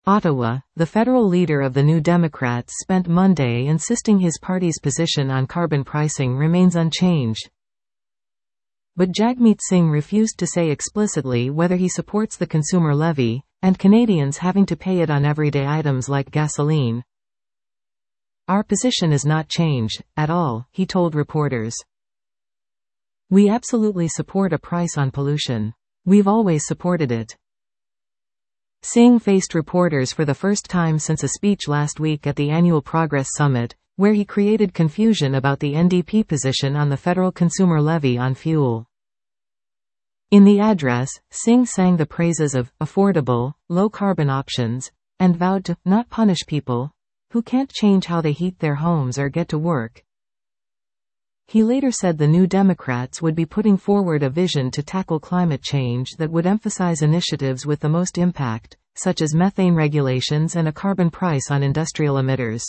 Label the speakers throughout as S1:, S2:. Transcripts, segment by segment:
S1: Ottawa, the federal leader of the New Democrats spent Monday insisting his party's position on carbon pricing remains unchanged. But Jagmeet Singh refused to say explicitly whether he supports the consumer levy, and Canadians having to pay it on everyday items like gasoline. "Our position is not changed, at all," he told reporters. "We absolutely support a price on pollution. We've always supported it." Singh faced reporters for the first time since a speech last week at the annual Progress Summit, where he created confusion about the NDP position on the federal consumer levy on fuel. In the address, Singh sang the praises of affordable, low-carbon options, and vowed to not punish people who can't change how they heat their homes or get to work. He later said the New Democrats would be putting forward a vision to tackle climate change that would emphasize initiatives with the most impact, such as methane regulations and a carbon price on industrial emitters.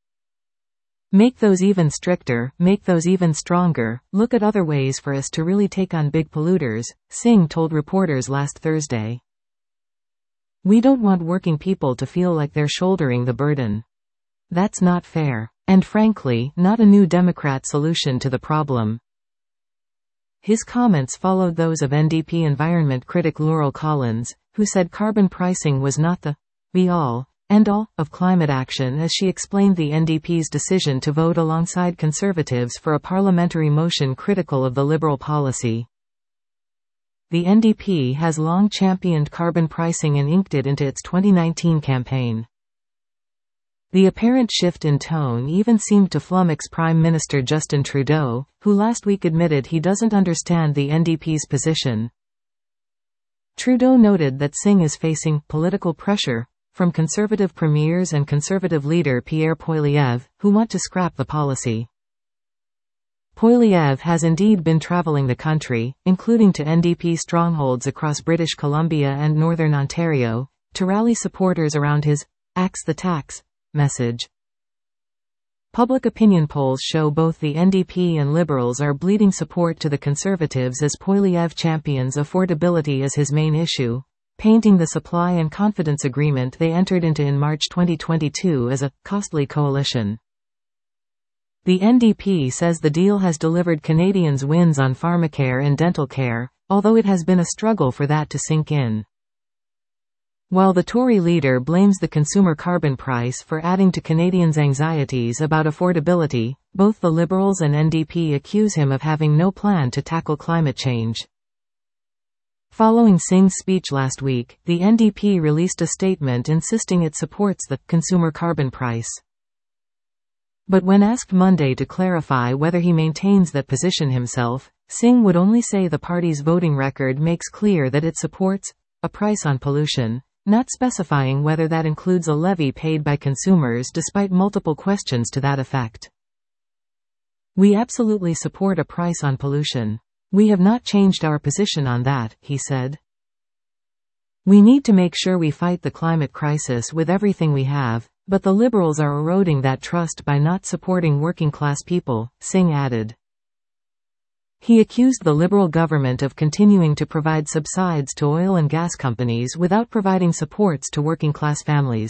S1: "Make those even stricter, make those even stronger, look at other ways for us to really take on big polluters," Singh told reporters last Thursday. "We don't want working people to feel like they're shouldering the burden. That's not fair. And frankly, not a New Democrat solution to the problem." His comments followed those of NDP environment critic Laurel Collins, who said carbon pricing was not the be-all, end-all of climate action as she explained the NDP's decision to vote alongside Conservatives for a parliamentary motion critical of the Liberal policy. The NDP has long championed carbon pricing and inked it into its 2019 campaign. The apparent shift in tone even seemed to flummox Prime Minister Justin Trudeau, who last week admitted he doesn't understand the NDP's position. Trudeau noted that Singh is facing political pressure from Conservative premiers and Conservative leader Pierre Poilievre, who want to scrap the policy. Poilievre has indeed been travelling the country, including to NDP strongholds across British Columbia and Northern Ontario, to rally supporters around his "Axe the Tax" message. Public opinion polls show both the NDP and Liberals are bleeding support to the Conservatives as Poilievre champions affordability as his main issue, painting the supply and confidence agreement they entered into in March 2022 as a costly coalition. The NDP says the deal has delivered Canadians wins on pharmacare and dental care, although it has been a struggle for that to sink in. While the Tory leader blames the consumer carbon price for adding to Canadians' anxieties about affordability, both the Liberals and NDP accuse him of having no plan to tackle climate change. Following Singh's speech last week, the NDP released a statement insisting it supports the consumer carbon price. But when asked Monday to clarify whether he maintains that position himself, Singh would only say the party's voting record makes clear that it supports a price on pollution, not specifying whether that includes a levy paid by consumers despite multiple questions to that effect. "We absolutely support a price on pollution. We have not changed our position on that," he said. "We need to make sure we fight the climate crisis with everything we have, but the Liberals are eroding that trust by not supporting working-class people," Singh added. He accused the Liberal government of continuing to provide subsidies to oil and gas companies without providing supports to working-class families.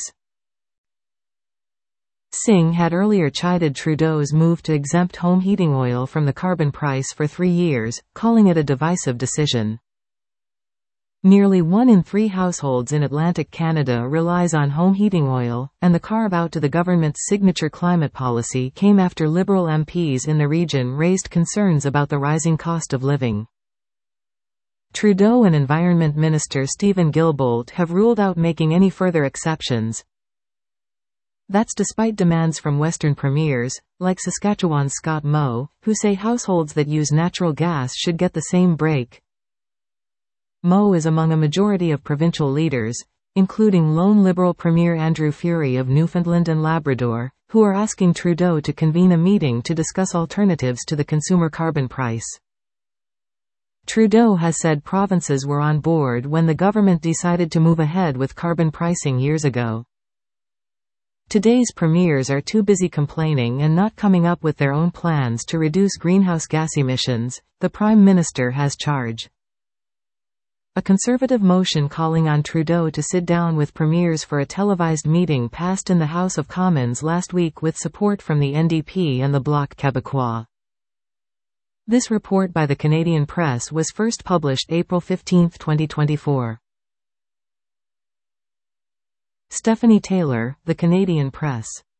S1: Singh had earlier chided Trudeau's move to exempt home heating oil from the carbon price for 3 years, calling it a divisive decision. Nearly 1 in 3 households in Atlantic Canada relies on home heating oil, and the carve-out to the government's signature climate policy came after Liberal MPs in the region raised concerns about the rising cost of living. Trudeau and Environment Minister Stephen Guilbeault have ruled out making any further exceptions. That's despite demands from Western premiers, like Saskatchewan's Scott Moe, who say households that use natural gas should get the same break. Moe is among a majority of provincial leaders, including lone Liberal Premier Andrew Furey of Newfoundland and Labrador, who are asking Trudeau to convene a meeting to discuss alternatives to the consumer carbon price. Trudeau has said provinces were on board when the government decided to move ahead with carbon pricing years ago. Today's premiers are too busy complaining and not coming up with their own plans to reduce greenhouse gas emissions, the Prime Minister has charged. A Conservative motion calling on Trudeau to sit down with premiers for a televised meeting passed in the House of Commons last week with support from the NDP and the Bloc Québécois. This report by the Canadian Press was first published April 15, 2024. Stephanie Taylor, The Canadian Press.